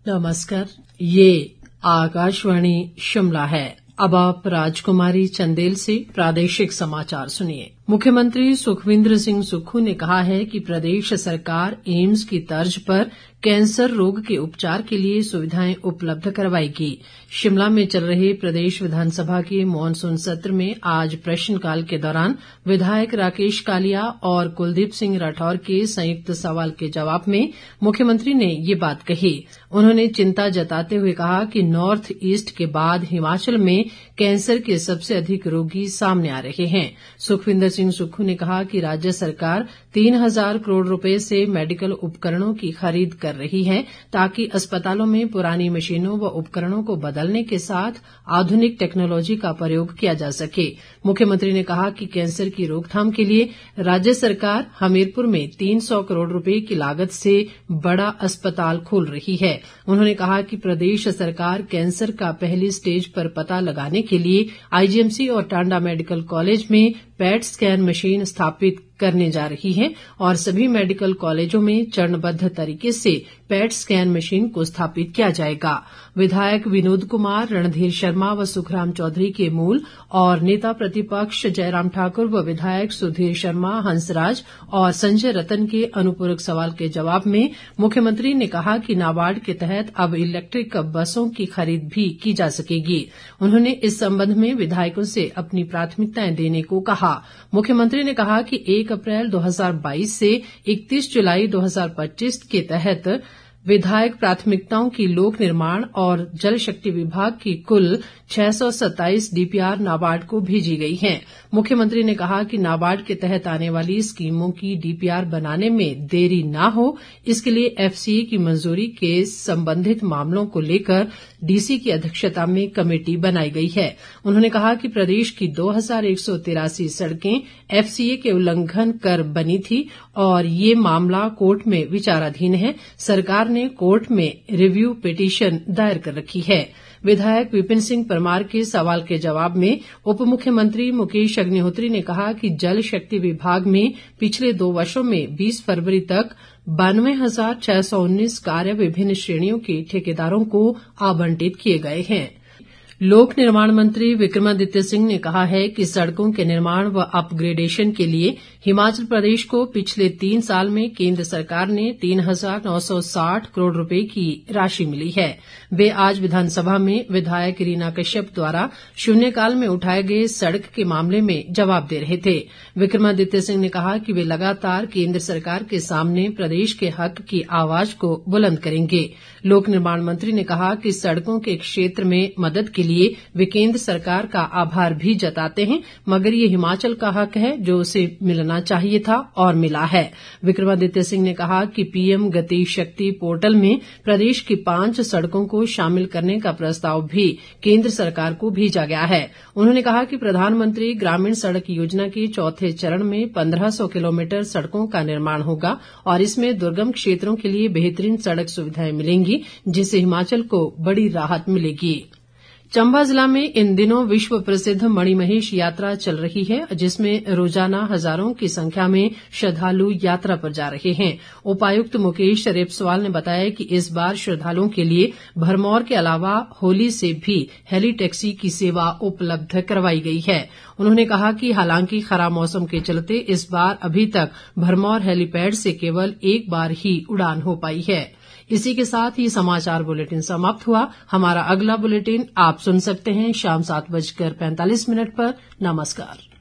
नमस्कार, ये आकाशवाणी शिमला है। अब आप राजकुमारी चंदेल से प्रादेशिक समाचार सुनिए। मुख्यमंत्री सुखविंदर सिंह सुक्खू ने कहा है कि प्रदेश सरकार एम्स की तर्ज पर कैंसर रोग के उपचार के लिए सुविधाएं उपलब्ध करवाएगी। शिमला में चल रहे प्रदेश विधानसभा के मॉनसून सत्र में आज प्रश्नकाल के दौरान विधायक राकेश कालिया और कुलदीप सिंह राठौर के संयुक्त सवाल के जवाब में मुख्यमंत्री ने ये बात कही। उन्होंने चिंता जताते हुए कहा कि नॉर्थ ईस्ट के बाद हिमाचल में कैंसर के सबसे अधिक रोगी सामने आ रहे हैं। सुखविंदर सिंह सुक्खू ने कहा कि राज्य सरकार 3,000 करोड़ रुपए से मेडिकल उपकरणों की खरीद कर रही है ताकि अस्पतालों में पुरानी मशीनों व उपकरणों को बदलने के साथ आधुनिक टेक्नोलॉजी का प्रयोग किया जा सके। मुख्यमंत्री ने कहा कि कैंसर की रोकथाम के लिए राज्य सरकार हमीरपुर में 300 करोड़ रुपए की लागत से बड़ा अस्पताल खोल रही है। उन्होंने कहा कि प्रदेश सरकार कैंसर का पहली स्टेज पर पता लगाने के लिए आईजीएमसी और टांडा मेडिकल कॉलेज में पैट स्कैन मशीन स्थापित करने जा रही है और सभी मेडिकल कॉलेजों में चरणबद्ध तरीके से पैट स्कैन मशीन को स्थापित किया जाएगा। विधायक विनोद कुमार, रणधीर शर्मा व सुखराम चौधरी के मूल और नेता प्रतिपक्ष जयराम ठाकुर व विधायक सुधीर शर्मा, हंसराज और संजय रतन के अनुपूरक सवाल के जवाब में मुख्यमंत्री ने कहा कि नाबार्ड के तहत अब इलेक्ट्रिक बसों की खरीद भी की जा सकेगी। उन्होंने इस संबंध में विधायकों से अपनी प्राथमिकताएं देने को कहा। मुख्यमंत्री ने कहा कि 1 अप्रैल 2022 से 31 जुलाई 2025 के तहत विधायक प्राथमिकताओं की लोक निर्माण और जल शक्ति विभाग की कुल 627 डीपीआर नाबार्ड को भेजी गई हैं। मुख्यमंत्री ने कहा कि नाबार्ड के तहत आने वाली स्कीमों की डीपीआर बनाने में देरी न हो, इसके लिए एफसीए की मंजूरी के संबंधित मामलों को लेकर डीसी की अध्यक्षता में कमेटी बनाई गई है। उन्होंने कहा कि प्रदेश की 2183 सड़कें एफसीए के उल्लंघन कर बनी थी और ये मामला कोर्ट में विचाराधीन है। सरकार ने कोर्ट में रिव्यू पिटीशन दायर कर रखी है। विधायक विपिन सिंह परमार के सवाल के जवाब में उप मुख्यमंत्री मुकेश अग्निहोत्री ने कहा कि जल शक्ति विभाग में पिछले 2 वर्षों में 20 फरवरी तक 92,619 कार्य विभिन्न श्रेणियों के ठेकेदारों को आवंटित किए गए हैं। लोक निर्माण मंत्री विक्रमादित्य सिंह ने कहा है कि सड़कों के निर्माण व अपग्रेडेशन के लिए हिमाचल प्रदेश को पिछले 3 साल में केंद्र सरकार ने 3,960 करोड़ रुपए की राशि मिली है। वे आज विधानसभा में विधायक रीना कश्यप द्वारा शून्यकाल में उठाए गए सड़क के मामले में जवाब दे रहे थे। विक्रमादित्य सिंह ने कहा कि वे लगातार केंद्र सरकार के सामने प्रदेश के हक की आवाज को बुलंद करेंगे। लोक निर्माण मंत्री ने कहा कि सड़कों के क्षेत्र में मदद के लिए वे केंद्र सरकार का आभार भी जताते हैं, मगर ये हिमाचल का हक है जो उसे मिलना चाहिए था और मिला है। विक्रमादित्य सिंह ने कहा कि पीएम गति शक्ति पोर्टल में प्रदेश की 5 सड़कों को शामिल करने का प्रस्ताव भी केंद्र सरकार को भेजा गया है। उन्होंने कहा कि प्रधानमंत्री ग्रामीण सड़क योजना के चौथे चरण में 1500 किलोमीटर सड़कों का निर्माण होगा और इसमें दुर्गम क्षेत्रों के लिए बेहतरीन सड़क सुविधाएं मिलेंगी, जिससे हिमाचल को बड़ी राहत मिलेगी। चंबा जिला में इन दिनों विश्व प्रसिद्ध मणिमहेश यात्रा चल रही है, जिसमें रोजाना हजारों की संख्या में श्रद्धालु यात्रा पर जा रहे हैं। उपायुक्त मुकेश रेपसवाल ने बताया कि इस बार श्रद्धालुओं के लिए भरमौर के अलावा होली से भी हेली टैक्सी की सेवा उपलब्ध करवाई गई है। उन्होंने कहा कि हालांकि खराब मौसम के चलते इस बार अभी तक भरमौर हेलीपैड से केवल एक बार ही उड़ान हो पाई है। इसी के साथ ही समाचार बुलेटिन समाप्त हुआ। हमारा अगला बुलेटिन आप सुन सकते हैं शाम 7:45 पर। नमस्कार।